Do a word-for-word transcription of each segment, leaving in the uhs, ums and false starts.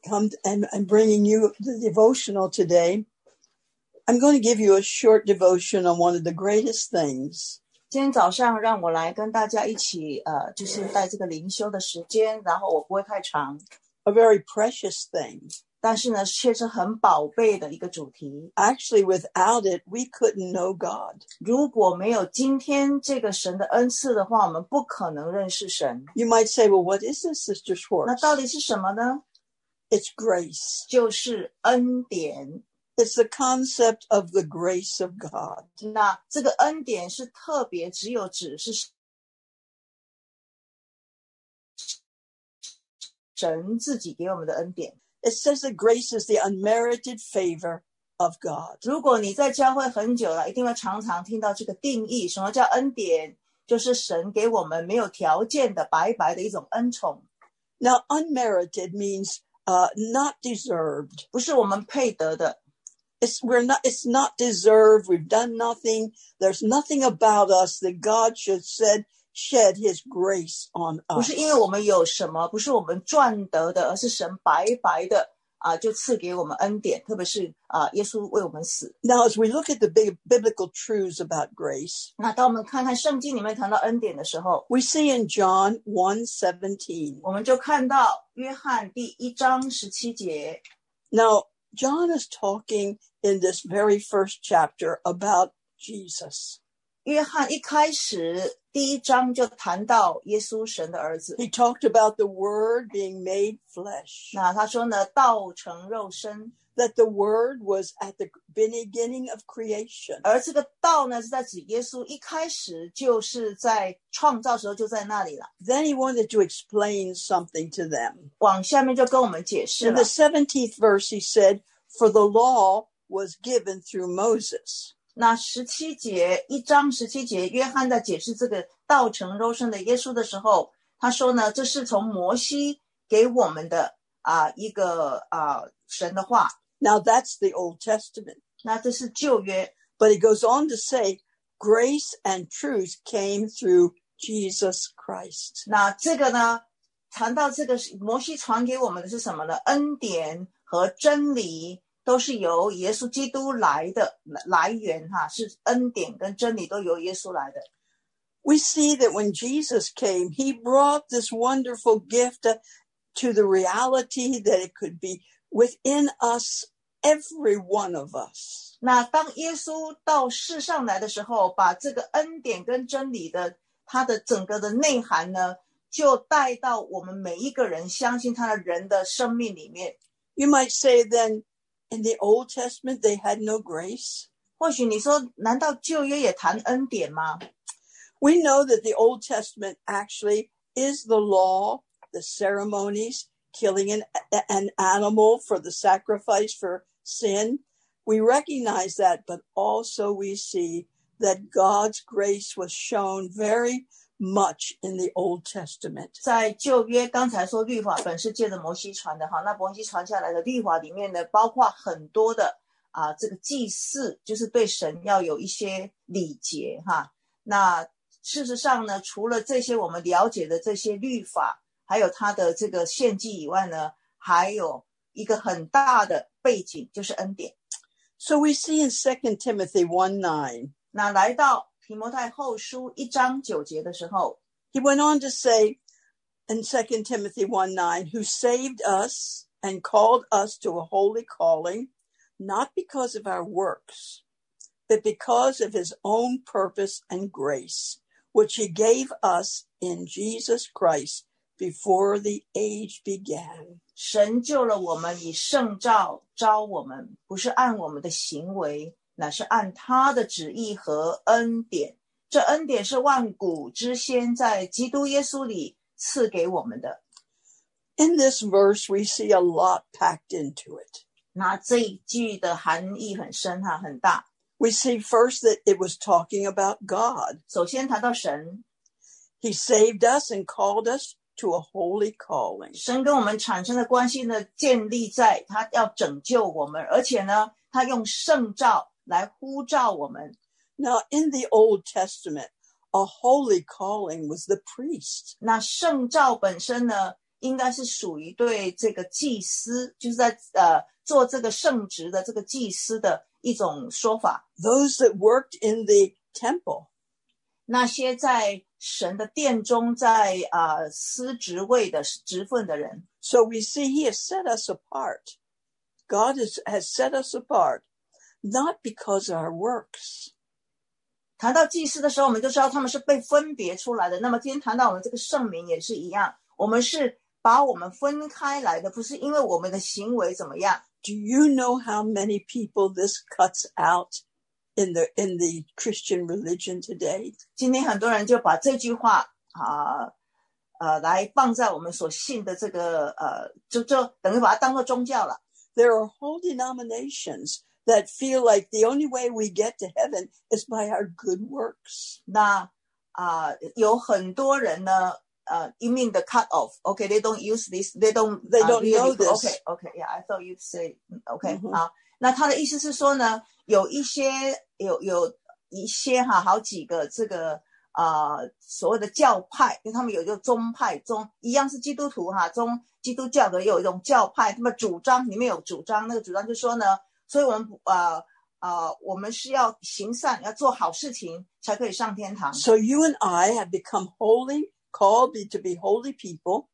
come and, and bringing you the devotional today, I'm going to give you a short devotion on one of the greatest things. 今天早上让我来跟大家一起呃，就是在这个灵修的时间，然后我不会太长。 A very precious thing. 但是呢，却是很宝贝的一个主题。 Actually, without it, we couldn't know God. 如果没有今天这个神的恩赐的话，我们不可能认识神。 You might say, well, what is this, Sister 那 Schwartz? 到底是什么呢？ It's grace. 就是恩典。 It's the concept of the grace of God. 那这个恩典是特别只有指是神自己给我们的恩典。 It says that grace is the unmerited favor of God. 如果你在教会很久了，一定会常常听到这个定义。什么叫恩典？就是神给我们没有条件的白白的一种恩宠。 Now, unmerited means uh, not deserved. 不是我们配得的。 It's, we're not, it's not deserved. We've done nothing. There's nothing about us that God should said, shed his grace on us. 不是因为我们有什么，不是我们赚得的，而是神白白的啊，就赐给我们恩典，特别是啊，耶稣为我们死。 Now, as we look at the big biblical truths about grace, 那当我们看看圣经里面谈到恩典的时候， we see in John one seventeen. 我们就看到约翰第一章十七节。 Now, John is talking in this very first chapter about Jesus. 约翰一开始第一章就谈到耶稣神的儿子。 He talked about the Word being made flesh. 那他说呢，道成肉身。 That the Word was at the beginning of creation. 而这个道呢，是在指耶稣一开始就是在创造时候就在那里了。 Then he wanted to explain something to them. 往下面就跟我们解释 In 了。 the seventeenth verse, he said, For the law was given through Moses. 那十七节，一章十七节，约翰在解释这个道成肉身的耶稣的时候，他说呢，这是从摩西给我们的啊、呃、一个啊、呃、神的话。 Now that's the Old Testament. 那这是旧约。 But he goes on to say, grace and truth came through Jesus Christ. 那这个呢，谈到这个摩西传给我们的是什么呢？恩典和真理都是由耶稣基督来的来源哈，是恩典跟真理都由耶稣来的。 We see that when Jesus came, he brought this wonderful gift to the reality that it could be within us, every one of us. 那当耶稣到世上来的时候，把这个恩典跟真理的它的整个的内涵呢，就带到我们每一个人相信他的人的生命里面。 You might say then, in the Old Testament, they had no grace. 或许你说，难道旧约也谈恩典吗？ We know that the Old Testament actually is the law, the ceremonies, killing an, an animal for the sacrifice for sin. We recognize that, but also we see that God's grace was shown very much in the Old Testament. 在旧约，刚才说律法本是借着摩西传的哈，那摩西传下来的律法里面呢，包括很多的啊，这个祭祀，就是对神要有一些礼节哈。那事实上呢，除了这些我们了解的这些律法，还有它的这个献祭以外呢，还有一个很大的背景，就是恩典。 So we see in Second Timothy one nine. 那来到提摩太后书一章九节的时候， He went on to say in Second Timothy one nine, who saved us and called us to a holy calling, not because of our works, but because of his own purpose and grace, which he gave us in Jesus Christ before the age began. 神救了我们，以圣召召我们，不是按我们的行为，乃是按他的旨意和恩典。这恩典是万古之先在基督耶稣里赐给我们的。 In this verse, we see a lot packed into it. 那这一句的含义很深哈，很大。 We see first that it was talking about God. 首先谈到神， He saved us and called us to a holy calling. 神跟我们产生的关系呢，建立在他要拯救我们，而且呢，他用圣召来呼召我们。 Now, in the Old Testament, a holy calling was the priest. 那圣召本身呢， 应该是属于对这个祭司，就是在呃做这个圣职的这个祭司的一种说法。 Those that worked in the temple. 那些在神的殿中在啊、呃、司职位的职分的人。 So we see he has set us apart. God has, has set us apart, not because of our works. 谈到祭司的时候，我们就知道他们是被分别出来的。那么今天谈到我们这个圣名也是一样，我们是把我们分开来的，不是因为我们的行为怎么样。 Do you know how many people this cuts out in the in the Christian religion today? 今天很多人就把这句话啊呃来放在我们所信的这个呃就就等于把它当作宗教了。 There are whole denominations that feel like the only way we get to heaven is by our good works. 那啊、呃、有很多人呢呃 you mean the cut off. Okay, they don't use this. They don't They don't uh, really, know this. Okay, okay, yeah, I thought you'd say okay. 嗯哼好，那他的意思是说呢，有一些有有一些哈好几个这个呃所谓的教派，因为他们有一个宗派，宗一样是基督徒哈，宗基督教的也有一种教派，他们主张里面有主张，那个主张就说呢，所以我们呃呃我们是要行善，要做好事情才可以上天堂。 So you and I have become holy, called to be holy people,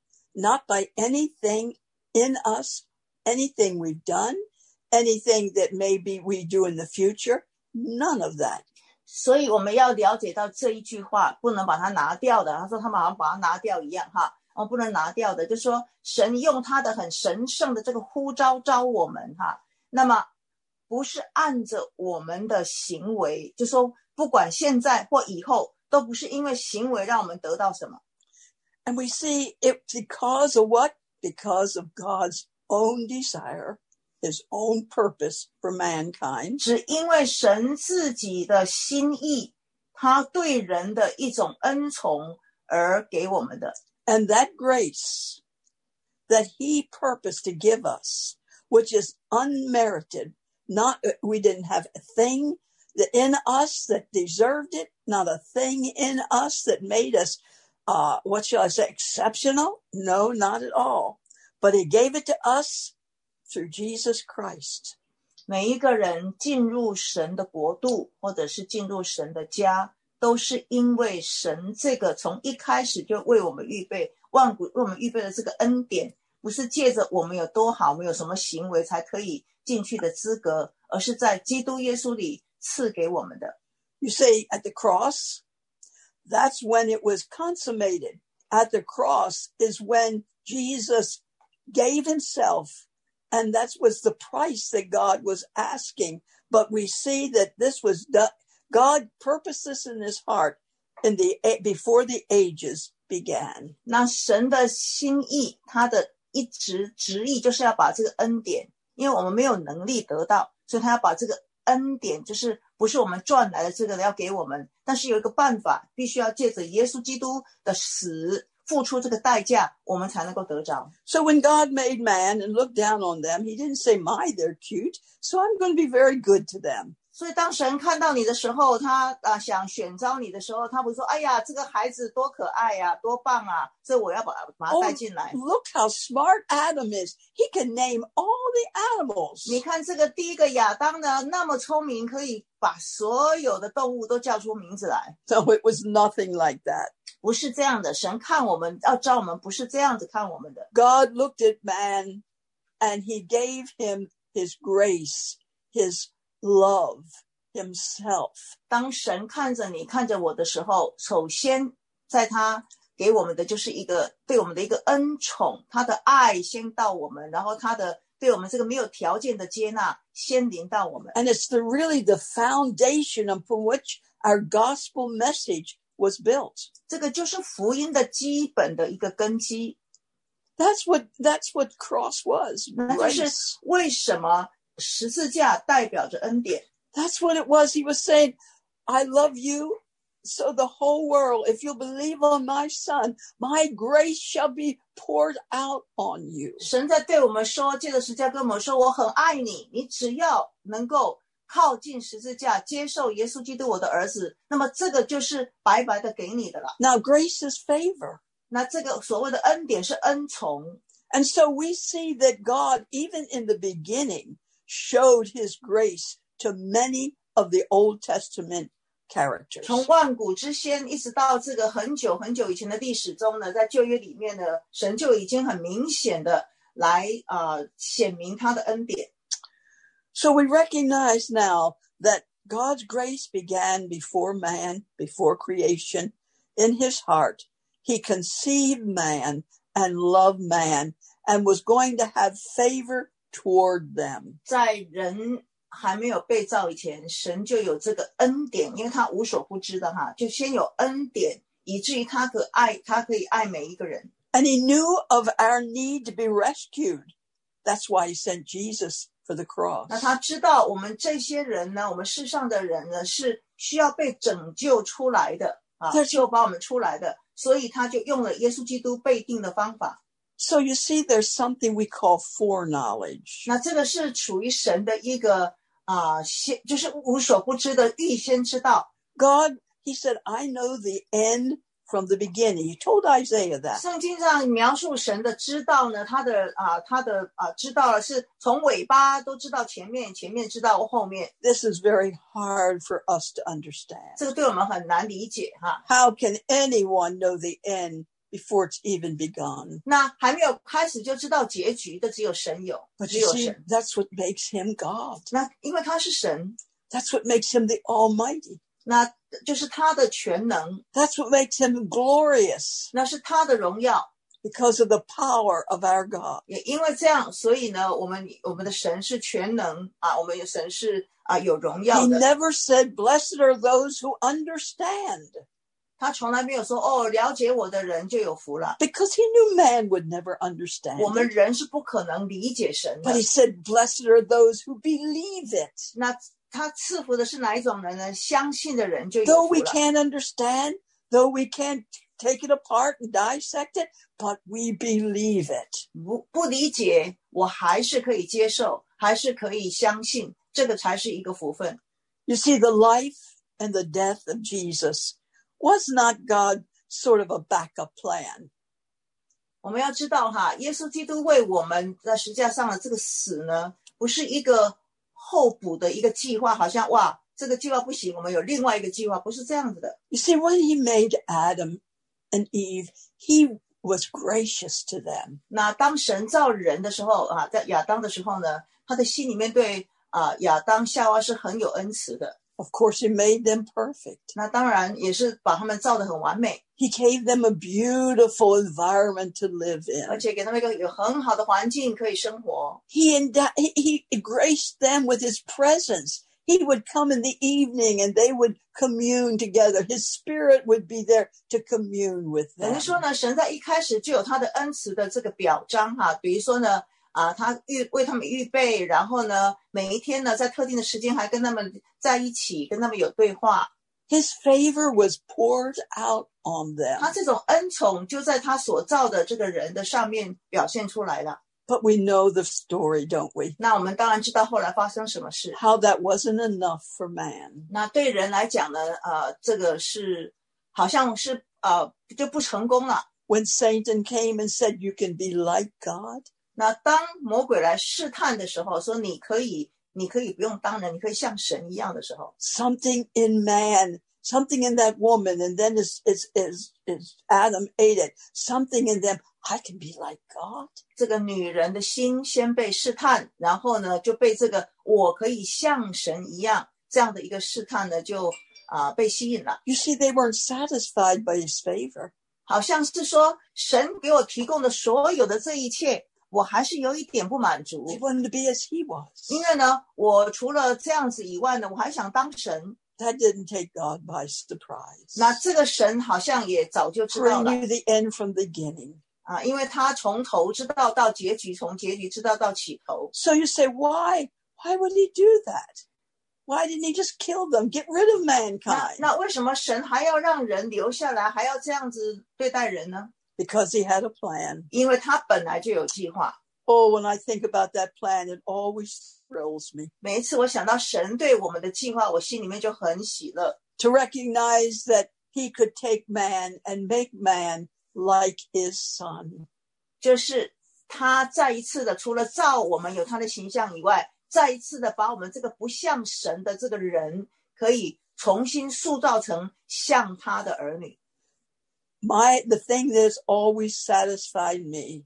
not by anything in us, anything we've done, anything that maybe we do in the future, none of that. 所以我们要了解到这一句话不能把它拿掉的，他说他们好像把它拿掉一样哈，我们不能拿掉的，就是说神用他的很神圣的这个呼召召我们哈，那么不是按着我们的行为，就说不管现在或以后都不是因为行为让我们得到什么。 And we see it because of what? Because of God's own desire, his own purpose for mankind. 只因为神自己的心意，他对人的一种恩宠而给我们的。 And that grace that he purposed to give us, which is unmerited, not we didn't have a thing in us that deserved it, not a thing in us that made us, uh, what shall I say, exceptional? No, not at all. But he gave it to us through Jesus Christ. 每一个人进入神的国度，或者是进入神的家，都是因为神这个从一开始就为我们预备，万古为我们预备的这个恩典，不是借着我们有多好，我们有什么行为才可以进去的资格，而是在基督耶稣里赐给我们的。 You say at the cross, that's when it was consummated. At the cross is when Jesus gave himself, and that was the price that God was asking. But we see that this was done, God purposed this in his heart in the before the ages began. 那神的心意，他的一直旨意就是要把这个恩典，因为我们没有能力得到，所以他要把这个恩典，就是不是我们赚来的这个要给我们，但是有一个办法，必须要借着耶稣基督的死付出这个代价，我们才能够得着。 So when God made man and looked down on them, he didn't say, my, they're cute, so I'm going to be very good to them. 所以当神看到你的时候，他啊想选召你的时候，他不是说哎呀这个孩子多可爱呀、啊、多棒啊，所以我要把把他带进来。 Oh, look how smart Adam is. He can name all the animals. 你看这个第一个亚当呢，那么聪明，可以把所有的动物都叫出名字来。 So it was nothing like that. 不是这样的，神看我们要招我们，不是这样子看我们的。 God looked at man and he gave him his grace, his love, himself. 当神看着你看着我的时候，首先在他给我们的就是一个对我们的一个恩宠，他的爱先到我们，然后他的对我们这个没有条件的接纳先临到我们。 And it's the really the foundation upon which our gospel message was built. 这个就是福音的基本的一个根基。 That's what that's what cross was. 那就是 Grace. 为什么十字架代表着恩典。 That's what it was. He was saying, I love you, so the whole world, if you believe on my son, my grace shall be poured out on you. 神在对我们说，借着十字架跟我们说，我很爱你，你只要能够靠近十字架，接受耶稣基督我的儿子，那么这个就是白白的给你的了。 Now, grace is favor. 那这个所谓的恩典是恩宠。 And so we see that God, even in the beginning, showed his grace to many of the Old Testament characters. 从万古之先一直到这个很久很久以前的历史中呢，在旧约里面呢，神就已经很明显的来呃显明他的恩典。 So we recognize now that God's grace began before man, before creation. In his heart, he conceived man and loved man and was going to have favor toward them. 在人还没有被造以前，神就有这个恩典，因为他无所不知的哈，就先有恩典，以至于他可爱，他可以爱每一个人。 And he knew of our need to be rescued. That's why he sent Jesus for the cross. 那他知道我们这些人呢，我们世上的人呢，是需要被拯救出来的啊，救把我们出来的，所以他就用了耶稣基督被定的方法。 So you see, there's something we call foreknowledge. 那这个是属于神的一个啊，先就是无所不知的预先知道。 God, he said, I know the end from the beginning. He told Isaiah that. 圣经上描述神的知道呢，他的啊，他的啊知道了是从尾巴都知道前面，前面知道后面。 This is very hard for us to understand. 这个对我们很难理解哈。 How can anyone know the end before it's even begun? 那还没有开始就知道结局的只有神有， But 只 you 有 see, 神。 that's what makes him God. 那因为他是神， That's what makes him the Almighty. 那就是他的全能， That's what makes him glorious 那是他的荣耀。 because of the power of our God. 也因为这样，所以呢，我们我们的神是全能啊，我们的神是啊有荣耀 He 的。 never said, blessed are those who understand, 他从来没有说哦，了解我的人就有福了。 because he knew man would never understand 我们 it. 人是不可能理解神的 But he。said, blessed are those who believe it. 那他赐福的是哪一种人呢？相信的人就有 Though 福 we 了。 can't understand, though we can't take it apart and dissect it, but we believe it. 不不理解，我还是可以接受，还是可以相信，这个才是一个福分。 You see, the life and the death of Jesus was not God sort of a backup plan. 我们要知道哈，耶稣基督为我们在十字架上的这个死呢，不是一个候补的一个计划，好像哇，这个计划不行，我们有另外一个计划，不是这样子的。 You see, when he made Adam and Eve, he was gracious to them. 那当神造人的时候啊，在亚当的时候呢，他的心里面对啊亚当夏娃是很有恩慈的。 Of course, he made them perfect. 那当然也是把他们造得很完美， He gave them a beautiful environment to live 而 in. 且给他们一个有很好的环境可以生活。 He, enda- he, he graced them with his presence. He would come in the evening and they would commune together. His spirit would be there to commune with 等于 them. 说呢，神在一开始就有他的恩慈的这个表彰哈，比如说呢，啊，他预为他们预备，然后呢，每一天呢，在特定的时间还跟他们在一起，跟他们有对话。 His favor was poured out on them. 他这种恩宠就在他所造的这个人的上面表现出来了。 But we know the story, don't we? 那我们当然知道后来发生什么事。 How that wasn't enough for man. 那对人来讲呢，呃，这个是好像是呃就不成功了。 When Satan came and said, you can be like God, 那当魔鬼来试探的时候，说你可以，你可以不用当人，你可以像神一样的时候， something in man, something in that woman, and then as, as, as, as Adam ate it, something in them, I can be like God. 这个女人的心先被试探，然后呢就被这个我可以像神一样这样的一个试探呢，就啊、呃、被吸引了。 You see, they weren't satisfied by his favor. 好像是说神给我提供的所有的这一切，我还是有一点不满足。 They wanted to be as he was. 因为呢，我除了这样子以外呢，我还想当神。 That didn't take God by surprise. 那这个神好像也早就知 For 道 he 了 knew the end from the beginning. 啊，因为他从头知道到结局，从结局知道到起头。 So you say, why? Why would he do that? Why didn't he just kill them? Get rid of 那 mankind? 那为什么神还要让人留下来，还要这样子对待人呢？ Because he had a plan. 因为他本来就有计划。 Oh, when I think about that plan, it always thrills me. 每一次我想到神对我们的计划，我心里面就很喜乐。 To recognize that he could take man and make man like his son. 就是他再一次的除了造我们有他的形象以外，再一次的把我们这个不像神的这个人可以重新塑造成像他的儿女。 My, the thing that has always satisfied me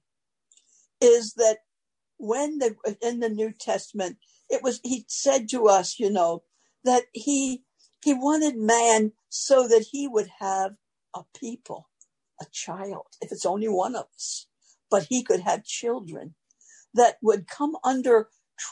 is that when the, in the New Testament, it was, he said to us, you know, that he, he wanted man so that he would have a people, a child, if it's only one of us, but he could have children that would come under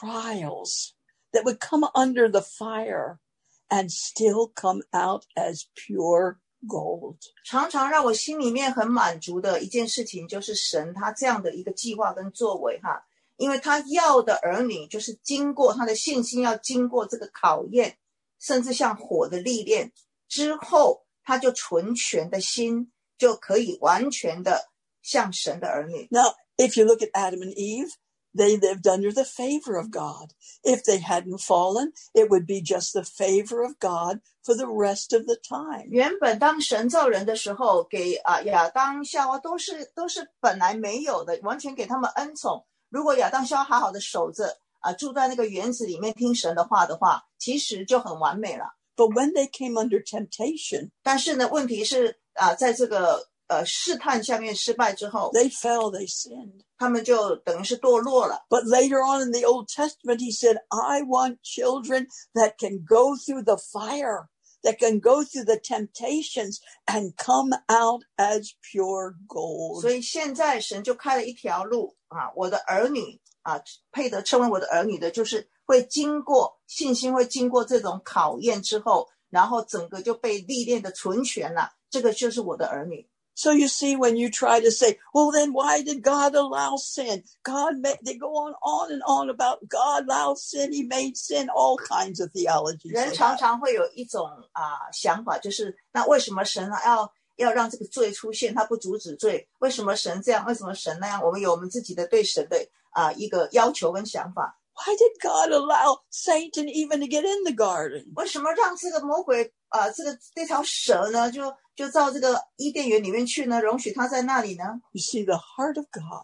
trials, that would come under the fire and still come out as pure gold. 常常让我心里面很满足的一件事情，就是神他这样的一个计划跟作为哈，因为他要的儿女就是经过他的信心，要经过这个考验，甚至像火的历练之后，他就纯全的心就可以完全的像神的儿女。 Now, if you look at Adam and Eve, they lived under the favor of God. If they hadn't fallen, it would be just the favor of God for the rest of the time. 原本当神造人的时候，给啊亚当夏娃都是都是本来没有的，完全给他们恩宠。如果亚当夏娃好好的守着啊，住在那个园子里面听神的话的话，其实就很完美了。 But when they came under temptation, 但是呢，问题是啊，在这个呃试探下面失败之后， they fell, they sinned. 他们就等于是堕落了。 But later on in the Old Testament, he said, I want children that can go through the fire, that can go through the temptations and come out as pure gold. 所以现在神就开了一条路啊，我的儿女啊，配得称为我的儿女的，就是会经过信心，会经过这种考验之后，然后整个就被历练的纯全了，这个就是我的儿女。 So you see, when you try to say, well, then why did God allow sin? God made, they go on, on and on about God allowed sin, he made sin, all kinds of theologies. 人常常会有一种啊想法，就是那为什么神呢要要让这个罪出现，他不阻止罪？为什么神这样？为什么神那样？我们有我们自己的对神的啊一个要求跟想法。 Why did God allow Satan even to get in the garden? 为什么让这个魔鬼啊、呃，这个这条蛇呢，就就到这个伊甸园里面去呢？容许他在那里呢？ You see, the heart of God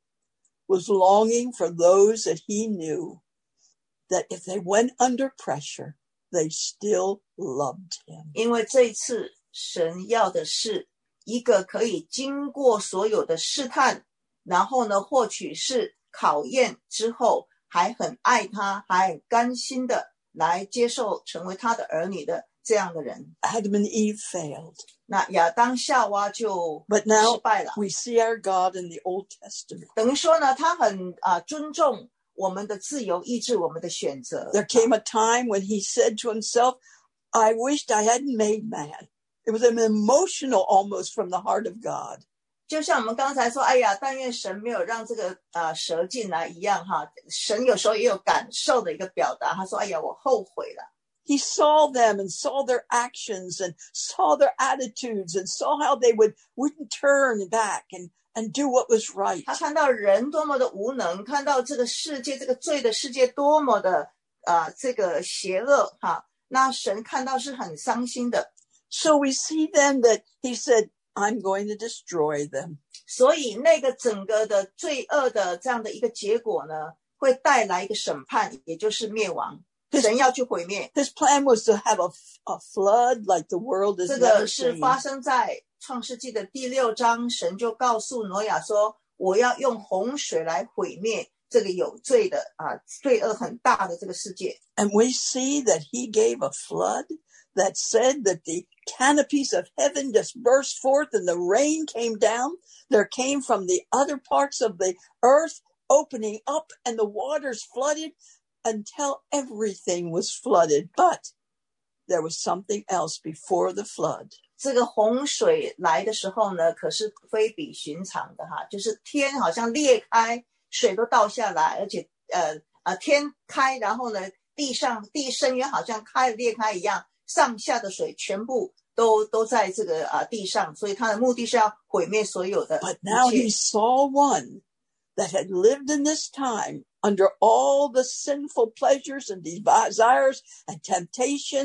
was longing for those that he knew that if they went under pressure, they still loved him. 因为这一次神要的是一个可以经过所有的试探，然后呢，获取是考验之后，还很爱他，还很甘心的来接受成为他的儿女的这样的人。 Adam and Eve failed. 那亚当夏娃就 But now 失败了。 we see our God in the Old Testament. 等于说呢，他很啊、呃、尊重我们的自由意志，我们的选择。 There came a time when he said to himself, I wished I hadn't made man. It was an emotional almost from the heart of God. 就像我们刚才说，哎呀，但愿神没有让这个呃蛇进来一样哈。神有时候也有感受的一个表达，他说，哎呀，我后悔了。 He saw them and saw their actions and saw their attitudes and saw how they would, wouldn't turn back and, and do what was right. 他看到人多么的无能，看到这个世界，这个罪的世界多么的呃这个邪恶哈。那神看到是很伤心的。 So we see then that he said, I'm going to destroy them. 所以那个整个的罪恶的这样的一个结果呢，会带来一个审判，也就是灭亡。神要去毁灭。 His plan was to have a, a flood like the world has 这 never 个是 seen. 发生在创世纪的第六章，神就告诉挪亚说，我要用洪水来毁灭这个有罪的啊，罪恶很大的这个世界。 And we see that he gave a flood that said that the canopies of heaven just burst forth and the rain came down. There came from the other parts of the earth opening up and the waters flooded until everything was flooded. But there was something else before the flood. 这个洪水来的时候呢，可是非比寻常的哈，就是天好像裂开，水都倒下来，而且呃呃天开，然后呢地上地深渊好像开裂开一样，上下的水全部都都在这个啊、呃、地上，所以他的目的是要毁灭所有的一切。 But now he saw one that had lived in this time under all the sinful pleasures and desires and temptations,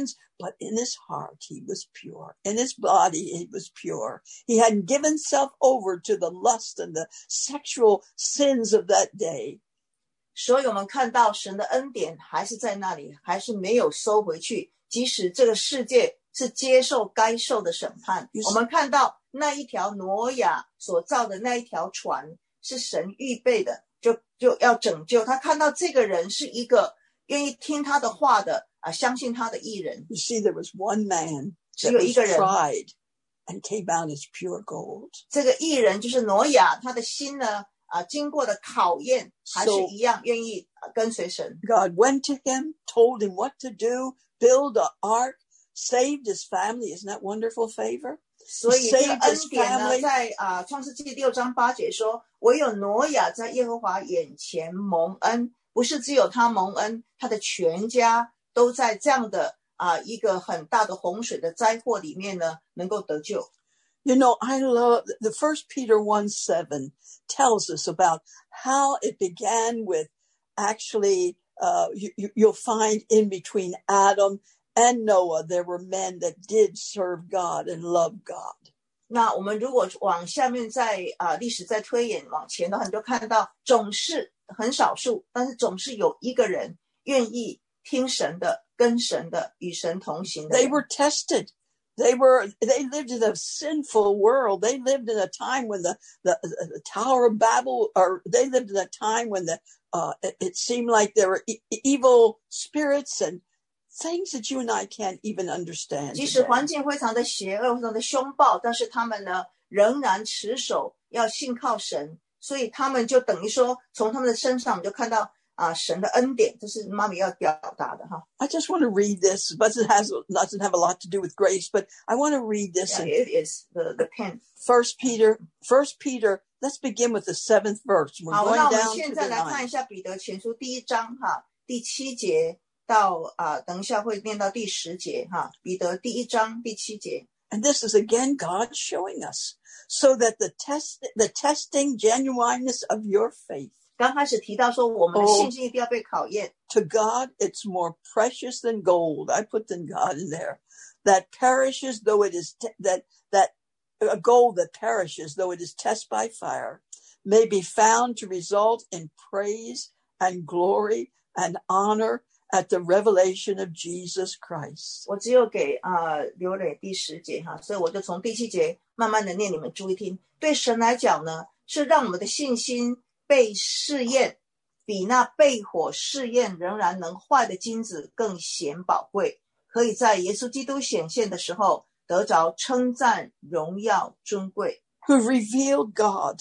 But in his heart, he was pure. In his body, he was pure. He hadn't given himself over to the lust and the sexual sins of that day. 所以我们看到神的恩典还是在那里，还是没有收回去，即使这个世界是接受该受的审判。我们看到那一条挪亚所造的那一条船是神预备的，就就要拯救他。看到这个人是一个愿意听他的话的啊，相信他的义人。 You see, there was one man 只 that 有 was 一个人， tried and came out as pure gold. 这个义人就是挪亚，他的心呢啊，经过的考验还是一样愿意跟随神。 God went to him, told him what to do, build an ark, saved his family. Isn't that wonderful favor? 所以这个恩典呢，在啊创世纪六章八节说，唯有挪亚在耶和华眼前蒙恩，不是只有他蒙恩，他的全家都在这样的啊一个很大的洪水的灾祸里面呢，能够得救。 You know, I love the First Peter one seven tells us about how it began with actually, uh, you, you'll find in between Adam and Noah, there were men that did serve God and love God. 那我们如果往下面再啊历史再推演往前的话，你就看到总是很少数，但是总是有一个人愿意听神的、跟神的、与神同行的人。 They were tested. They were, they lived in a sinful world. They lived in a time when the, the, the Tower of Babel, or they lived in a time when the, uh, it, it seemed like there were e- evil spirits and things that you and I can't even understand. 即使 today. 环境非常的邪恶，非常的凶暴，但是他们呢，仍然持守要信靠神，所以他们就等于说，从他们的身上我们就看到啊神的恩典，这是妈咪要表达的哈。 I just want to read this, but it has doesn't have a lot to do with grace. But I want to read this. Yeah, in it is the the tenth. First Peter, First Peter. Let's begin with the seventh verse. We're 好， going 那我们 down 现 to 在 the 来看 ninth. 一下彼得前书第一章哈，第七节到啊，等一下会念到第十节哈。彼得第一章第七节。 And this is again God showing us, so that the test, the testing genuineness of your faith. 刚开始提到说，我们的信心一定要被考验。 To God, it's more precious than gold. I put the God in there. That perishes, though it is te- that that a gold that perishes, though it is tested by fire, may be found to result in praise and glory and honor at the revelation of Jesus Christ. 我只有给啊、呃、留给第十节哈，所以我就从第七节慢慢的念，你们注意听。对神来讲呢，是让我们的信心被试验，比那被火试验仍然能坏的金子更显宝贵，可以在耶稣基督显现的时候得着称赞、荣耀、尊贵。 Who revealed God.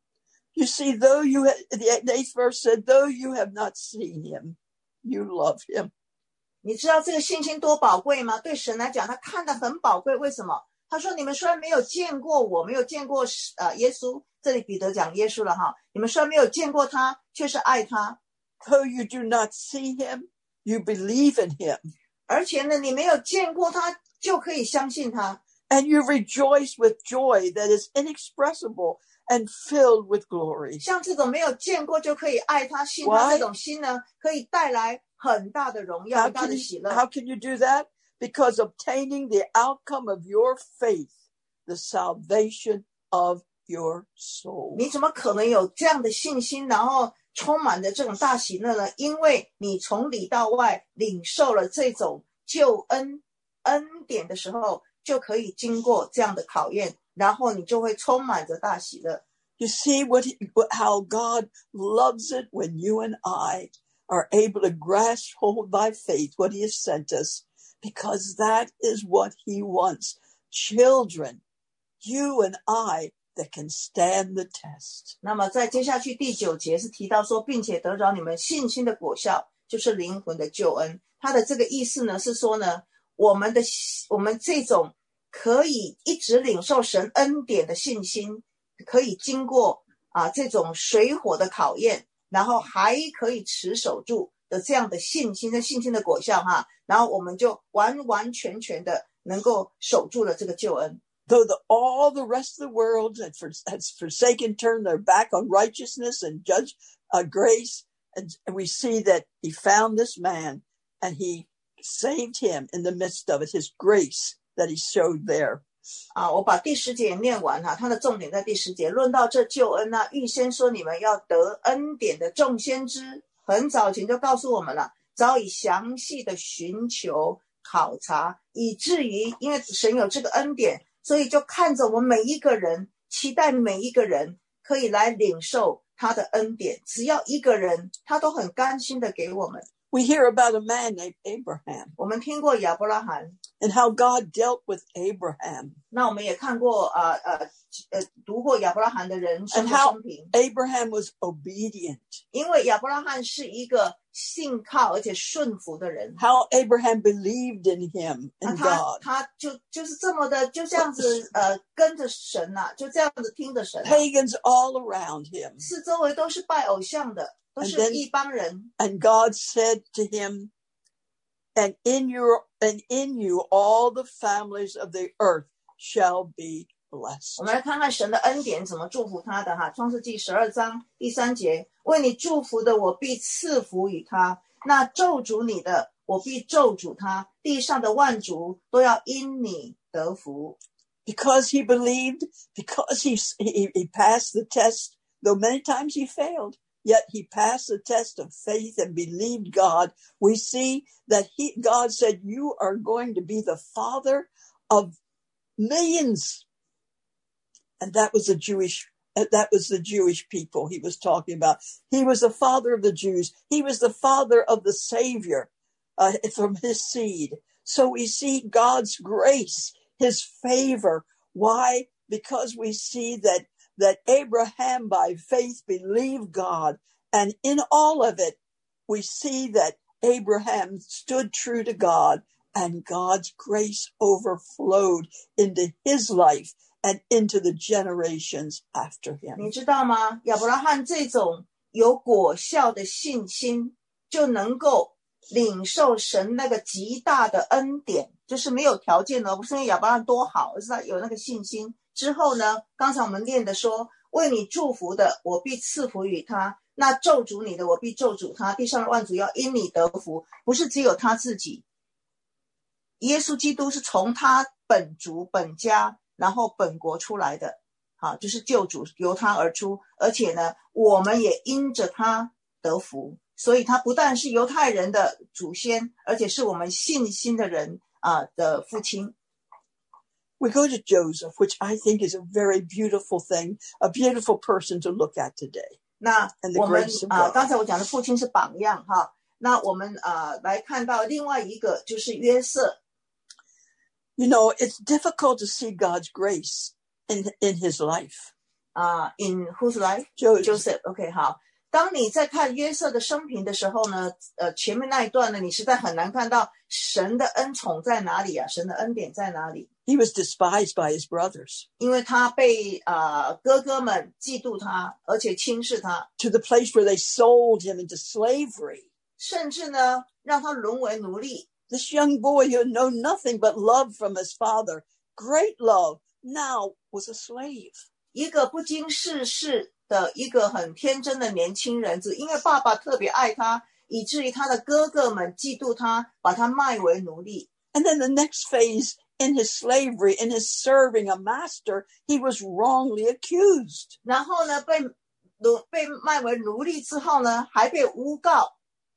You see, though you, ha- the eighth verse said, though you have not seen him, you love him. 你知道这个信心多宝贵吗？对神来讲，他看得很宝贵。为什么？他说：“你们虽然没有见过我，没有见过呃耶稣，这里彼得讲耶稣了哈。你们虽然没有见过他，却是爱他。 Though you do not see him, you believe in him. 而且呢，你没有见过他，就可以相信他。 And you rejoice with joy that is inexpressible and filled with glory. 像这种没有见过就可以爱他、信他 Why? 这种心呢，可以带来很大的荣耀、 How 很大 can 的喜 you, 乐。 how can you do that? Because obtaining the outcome of your faith, the salvation of your soul. 你怎么可能有这样的信心，然后充满着这种大喜乐呢？因为你从里到外领受了这种救恩恩典的时候，就可以经过这样的考验，然后你就会充满着大喜乐。 You see what, he, what how God loves it when you and I are able to grasp hold by faith what he has sent us, because that is what he wants. Children, you and I, that can stand the test. 那么在接下去第九节是提到说，并且得着你们信心的果效，就是灵魂的救恩。它的这个意思呢是说呢，我们的我们这种可以一直领受神恩典的信心，可以经过啊这种水火的考验，然后还可以持守住的这样的信心，的信心的果效哈，然后我们就完完全全的能够守住了这个救恩。 Though the, all the rest of the world had for, has forsaken, turned their back on righteousness and judge uh, grace, and, and we see that he found this man and he saved him in the midst of it, his grace that he showed there. 啊，我把第十节念完哈，它的重点在第十节，论到这救恩呢、啊，预先说你们要得恩典的众先知，很早前就告诉我们了，早已详细的寻求考察，以至于因为神有这个恩典，所以就看着我们每一个人，期待每一个人可以来领受他的恩典，只要一个人，他都很甘心的给我们。 We hear about a man named Abraham. 我们听过亚伯拉罕 and how God dealt with Abraham. 那我们也看过呃呃呃读过亚伯拉罕的人生 and 的 how 生平， Abraham was obedient. 因为亚伯拉罕是一个信靠而且顺服的人， How Abraham believed in him 那 and 他 God. 他就就是这么的就这样子呃跟着神啊，就这样子听着神啊， Pagans all around him. 四周围都是拜偶像的，都 And 是 then- 一帮人。 And God said to him, and in your and in you all the families of the earth shall be blessed. 我们来看看神的恩典怎么祝福他的哈，创世纪十二章第三节，为你祝福的我必赐福与他，那咒诅你的我必咒诅他，地上的万族都要因你得福。 Because he believed, because he, he, he passed the test, though many times he failed, yet he passed the test of faith and believed God. We see that he, God said, you are going to be the father of millions. And that was the Jewish, that was the Jewish people he was talking about. He was the father of the Jews. He was the father of the Savior uh, from his seed. So we see God's grace, his favor. Why? Because we see that, that Abraham by faith believed God. And in all of it, we see that Abraham stood true to God and God's grace overflowed into his life and into the generations after 你 him. 知道吗？亚伯拉罕这种有果效的信心，就能够领受神那个极大的恩典，就是没有条件的，不是因为亚伯拉罕多好，而是他有那个信心。之后呢，刚才我们念的说，为你祝福的，我必赐福与他；那咒诅你的，我必咒诅他。地上的万族要因你得福，不是只有他自己。耶稣基督是从他本族本家，然后本国出来的，好，就是救主由他而出，而且呢，我们也因着他得福。所以他不但是犹太人的祖先，而且是我们信心的人啊、呃、的父亲。 We go to Joseph, which I think is a very beautiful thing, a beautiful person to look at today. 那 And the 我们 grace of 啊、呃， God. 刚才我讲的父亲是榜样哈。那我们啊、呃、来看到另外一个就是约瑟。 You know, it's difficult to see God's grace in, in his life. 啊、呃、，in whose life? Joseph. Joseph。OK， 好。当你在看约瑟的生平的时候呢，呃，前面那一段呢，你实在很难看到神的恩宠在哪里啊，神的恩典在哪里？ He was despised by his brothers 因为他被啊、呃、哥哥们嫉妒他，而且轻视他， to the place where they sold him into slavery. 甚至呢让他沦为奴隶。 This young boy who had known nothing but love from his father, great love, now was a slave. 一个不经世事的一个很天真的年轻人，只因为爸爸特别爱他，以至于他的哥哥们嫉妒他，把他卖为奴隶。 And then the next phase in his slavery, in his serving a master, he was wrongly accused. 然后呢，被奴被卖为奴隶之后呢，还被诬告，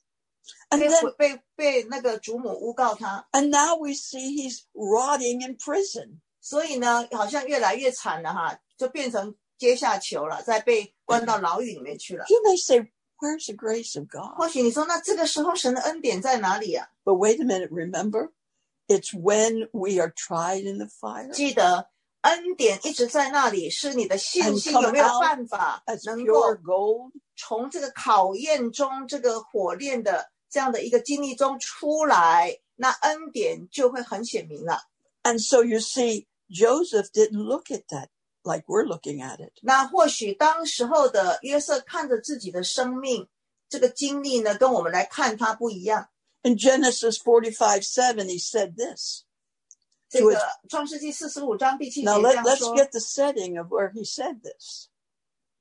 And 被 then, 被被那个主母诬告他， and now we see he's rotting in prison. 所以呢，好像越来越惨了哈，就变成阶下囚了，再被关到牢狱里面去了。 You may say, where's the grace of God? 或许你说，那这个时候神的恩典在哪里啊？ But wait a minute, remember, it's when we are tried in the fire 记得恩典一直在那里，是你的信心 And come 有没有 out 办法 as 能 pure 够 gold. 从这个考验中，这个火炼的这样的一个经历中出来，那恩典就会很显明了。 And so you see, Joseph didn't look at that like we're looking at it. 那或许当时候的约瑟看着自己的生命这个经历呢，跟我们来看他不一样。 In Genesis forty-five seven, he said this. 这个创世纪四十五章第七节 Now 这 let, 样 let's 说。 get the setting of where he said this.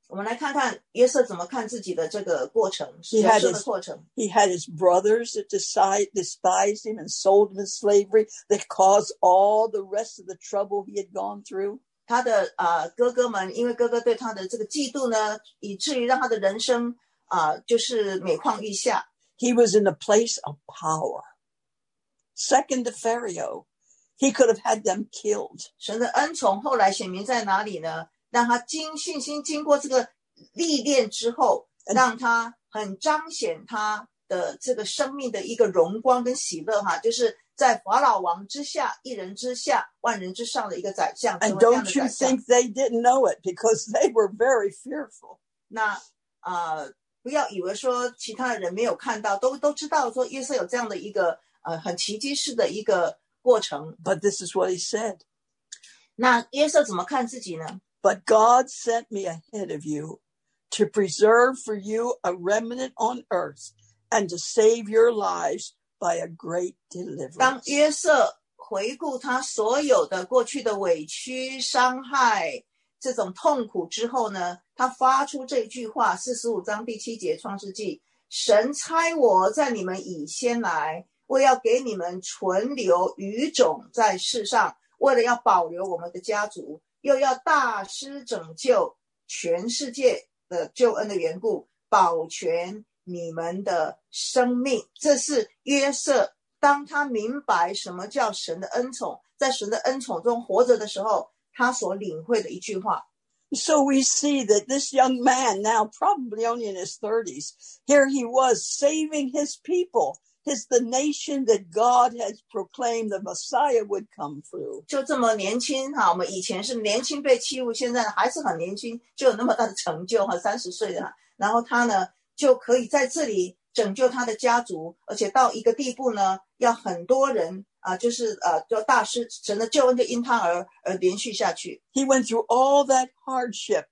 我们来看看约瑟怎么看自己的这个过程， He 人 had 生的 his, 过程。 he had his brothers that decide, despised him and sold him in slavery that caused all the rest of the trouble he had gone through. 他的呃哥哥们，因为哥哥对他的这个嫉妒呢，以至于让他的人生啊、呃、就是每况愈下。 He was in a place of power. Second to Pharaoh, he could have had them killed. 神的恩宠后来显明在哪里呢？让他经信心经过这个历练之后，让他很彰显他的这个生命的一个荣光跟喜乐哈，就是在法老王之下，一人之下，万人之上的一个宰相。 And don't you think they didn't know it, because they were very fearful. 那呃，不要以为说其他的人没有看到，都都知道说约瑟有这样的一个呃很奇迹式的一个过程。 But this is what he said. 那约瑟怎么看自己呢？ But God sent me ahead of you to preserve for you a remnant on earth and to save your lives by a great 当 deliverance. 约瑟回顾他所有的过去的委屈、伤害、这种痛苦之后呢，他发出这句话，四十五章第七节创世纪，神差我在你们以先来，为要给你们存留余种在世上，为了要保留我们的家族，又要大施拯救全世界的救恩的缘故，保全你们的生命。这是约瑟当他明白什么叫神的恩宠，在神的恩宠中活着的时候，他所领会的一句话。 So we see that this young man, now probably only in his thirties, here he was saving his people, his the nation that God has proclaimed the Messiah would come through. 就这么年轻哈，我们以前是年轻被欺负，现在还是很年轻，就有那么大的成就哈，三十岁的，然后他呢就可以在这里拯救他的家族，而且到一个地步呢，要很多人啊，就是呃，就大师神的救恩就因他而而连续下去。 He went through all that hardship,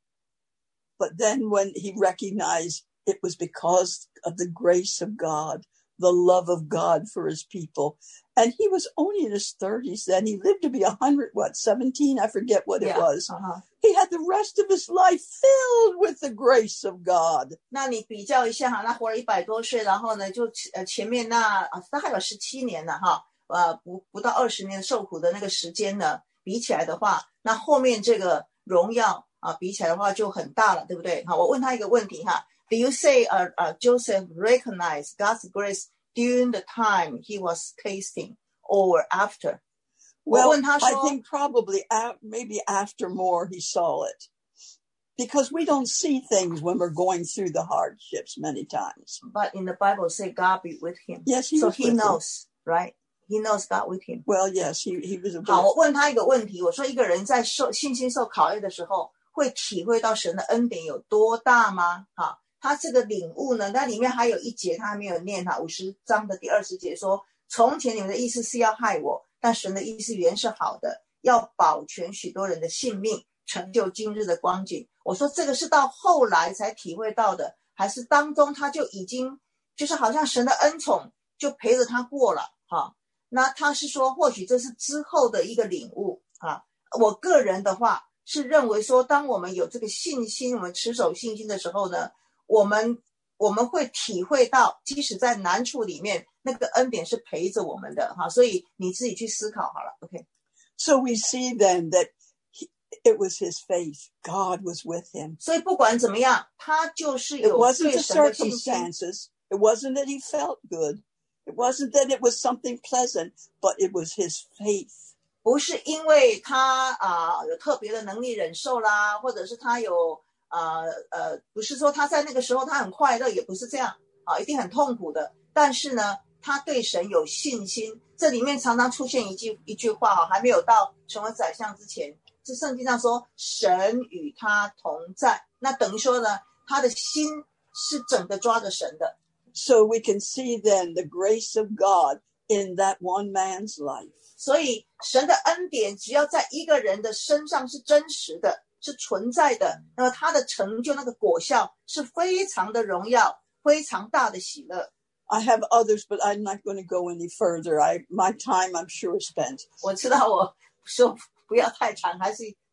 but then when he recognized it was because of the grace of God, the love of God for his people. And he was only in his thirties then. He lived to be one hundred, what, seventeen? I forget what Yeah. it was. Uh-huh. He had the rest of his life filled with the grace of God. 那你比较一下哈，那活了一百多岁，然后呢，就呃前面那啊大概有十七年了哈，呃不不到二十年受苦的那个时间呢，比起来的话，那后面这个荣耀啊比起来的话就很大了，对不对？好，我问他一个问题哈 ，Do you say uh, uh, Joseph recognized God's grace during the time he was tasting or after? Well, I I think probably maybe after more he saw it. Because we don't see things when we're going through the hardships many times. But in the Bible say God be with him. Yes, he so was he with knows, him. Right? He knows God with him. Well, yes, he, he was a 好，我问他一个问题，我说一个人在受信心受考验的时候，会体会到神的恩典有多大吗？哈，他这个领悟呢，那里面还有一节他还没有念哈，五十章的第二十节说，从前你们的意思是要害我，但神的意思原是好的，要保全许多人的性命，成就今日的光景。我说这个是到后来才体会到的，还是当中他就已经就是好像神的恩宠就陪着他过了哈？那他是说或许这是之后的一个领悟啊。我个人的话是认为说，当我们有这个信心，我们持守信心的时候呢，我们我们会体会到即使在难处里面那个恩典是陪着我们的哈，所以你自己去思考好了 OK。 So we see then that he, it was his faith. God was with him. 所以不管怎么样，他就是 It 有 wasn't 对 the 神的信心。 circumstances. It wasn't that he felt good. It wasn't that it was something pleasant, but it was his faith. 不是因为他啊、呃、有特别的能力忍受啦，或者是他有呃呃，不是说他在那个时候他很快乐，也不是这样啊，一定很痛苦的。但是呢，他对神有信心。这里面常常出现一句一句话哈，还没有到成为宰相之前，是圣经上说神与他同在。那等于说呢，他的心是整个抓着神的。 So we can see then the grace of God in that one man's life. 所以神的恩典只要在一个人的身上是真实的，是存在的，那么他的成就那个果效是非常的荣耀，非常大的喜乐。 I have others, but I'm not going to go any further. I, my time, I'm sure, is spent. 我知道我说不要太长，还是会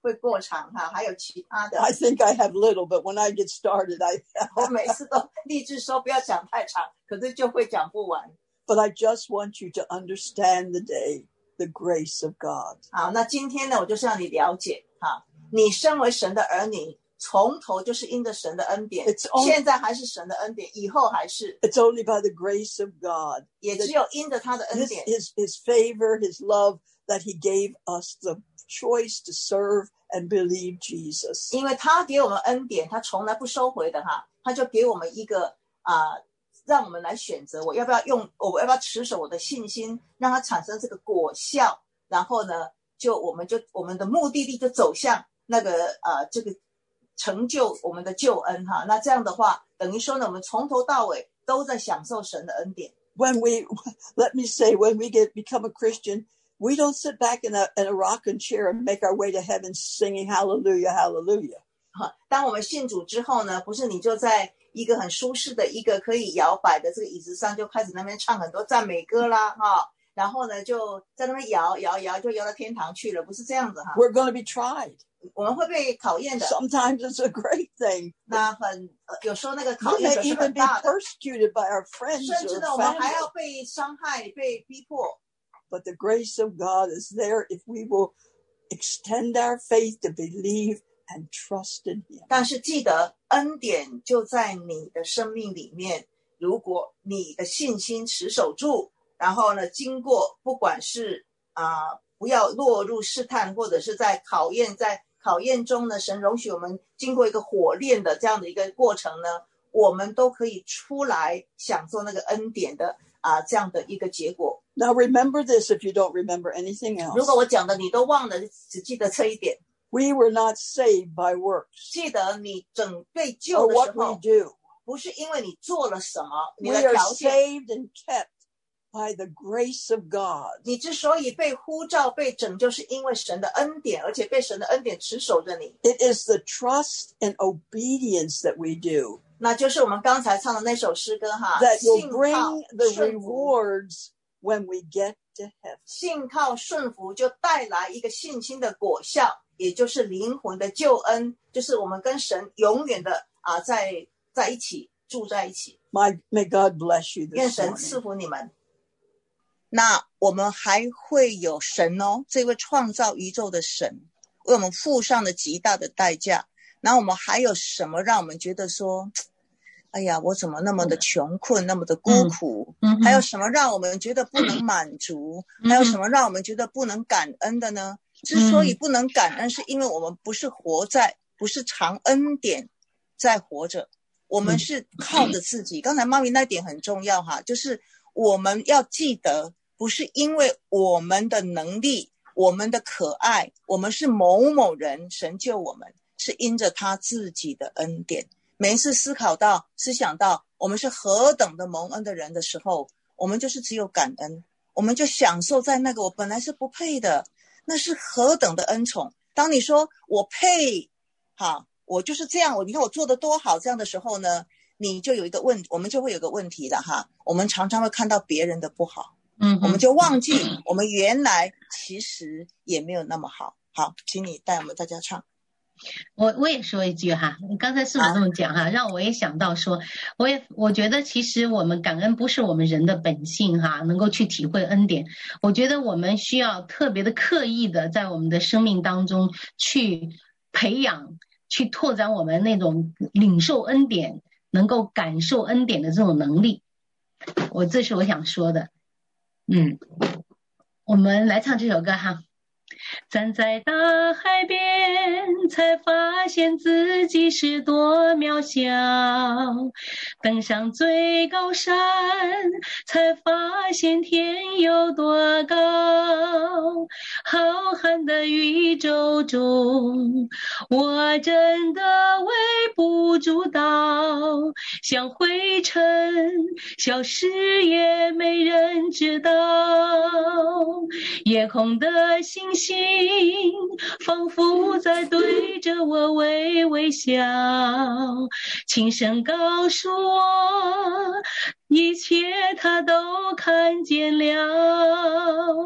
会过长哈，还有其他的。 I think I have little, but when I get started, I 我每次都立志说不要讲太长，可是就会讲不完。 But I just want you to understand today the grace of God. 好，那今天呢，我就是让你了解哈，你身为神的儿女，从头就是因着神的恩典， only, 现在还是神的恩典，以后还是。 It's only by the grace of God. 也只有因着他的恩典 his, his, his favor, his love, that he gave us the choice to serve and believe Jesus. 因为他给我们恩典，他从来不收回的哈，他就给我们一个啊、呃，让我们来选择，我要不要用，我要不要持守我的信心，让它产生这个果效，然后呢，就我们就我们的目的地就走向那个呃这个成就我们的救恩哈。那这样的话，等于说呢，我们从头到尾都在享受神的恩典。 When we, let me say, when we get become a Christian, we don't sit back in a, in a rocking chair and make our way to heaven singing hallelujah, hallelujah. 当我们信主之后呢，不是你就在一个很舒适的一个可以摇摆的这个椅子上就开始那边唱很多赞美歌啦哈，然后呢就在那边摇摇摇就摇到天堂去了，不是这样子哈。 We're going to be tried. 我们会被考验的。 Sometimes it's a great thing. 那很有时候那个考 We 验 may 是 even 很 be 大的， persecuted by our friends 甚至 or 呢我们还 family. 要被伤害被逼迫。 But the grace of God is there if we will extend our faith to believe and trust in him. 但是记得恩典就在你的生命里面，如果你的信心持守住，然后呢经过不管是啊、呃、不要落入试探，或者是在考验，在考验中呢，神容许我们经过一个火炼的这样的一个过程呢，我们都可以出来享受那个恩典的啊、呃、这样的一个结果。 Now remember this if you don't remember anything else. 如果我讲的你都忘了，只记得这一点。 We were not saved by works. 记得你整被 Or 救的时 what we 候， do. 不是因为你做了什么，你 We 的 are 条件。 saved and kept by the grace of God. 你之所以被呼召被拯救，是因为神的恩典，而且被神的恩典持守着你。 It is the trust and obedience that we do 那就是我们刚才唱的那首诗歌哈， that will 信靠 bring the 顺服， rewards when we get to heaven. 信靠顺服就带来一个信心的果效，也就是灵魂的救恩，就是我们跟神永远的啊在在一起住在一起。 My, may God bless you 愿 this 神赐 morning. 福你们。那我们还会有神哦，这位创造宇宙的神为我们付上了极大的代价。然后我们还有什么让我们觉得说，哎呀，我怎么那么的穷困，那么的孤苦、 嗯、 还有什么让我们觉得不能满足、嗯、还有什么让我们觉得不能感恩的呢？之所以不能感恩，是因为我们不是活在不是常恩典在活着，我们是靠着自己。刚才妈咪那点很重要哈，就是我们要记得，不是因为我们的能力，我们的可爱，我们是某某人神救我们，是因着他自己的恩典。每一次思考到思想到我们是何等的蒙恩的人的时候，我们就是只有感恩，我们就享受在那个我本来是不配的，那是何等的恩宠。当你说我配哈，我就是这样，我你看我做得多好这样的时候呢，你就有一个问我们就会有个问题了哈，我们常常会看到别人的不好， 嗯， 我们就忘记我们原来其实也没有那么好。好，请你带我们大家唱。 我我也说一句哈，你刚才是我这么讲哈、啊，让我也想到说，我也我觉得其实我们感恩不是我们人的本性哈，能够去体会恩典。我觉得我们需要特别的刻意的在我们的生命当中去培养、去拓展我们那种领受恩典、能够感受恩典的这种能力。我这是我想说的。嗯，我们来唱这首歌哈。站在大海边，才发现自己是多渺小，登上最高山，才发现天有多高。浩瀚的宇宙中，我真的微不足道，像灰尘消失也没人知道。夜空的星星仿佛在对着我微微笑，轻声告诉我，一切他都看见了。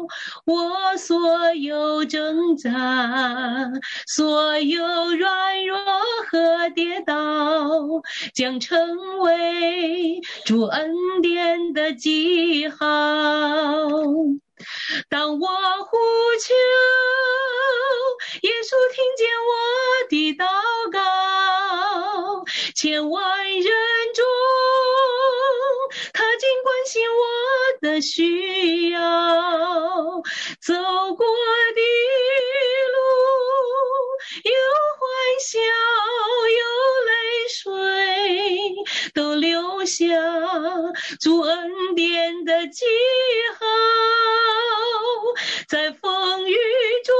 我所有挣扎，所有软弱和跌倒，将成为主恩典的记号。当我呼求，耶稣听见我的祷告，千万人中，他竟关心我的需要。走过的路，有欢笑，有泪水，都留下主恩典的记号。在风雨中，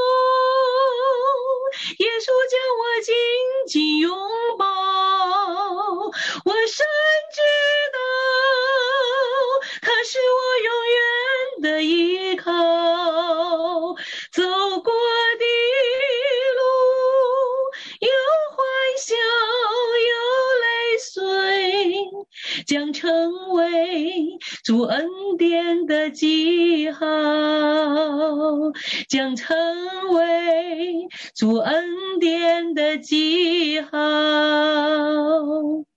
耶稣将我紧紧拥抱，我深知道他是我永远的依靠。走过的路，有欢笑，有泪水，将成为主恩典的记号，将成为主恩典的记号。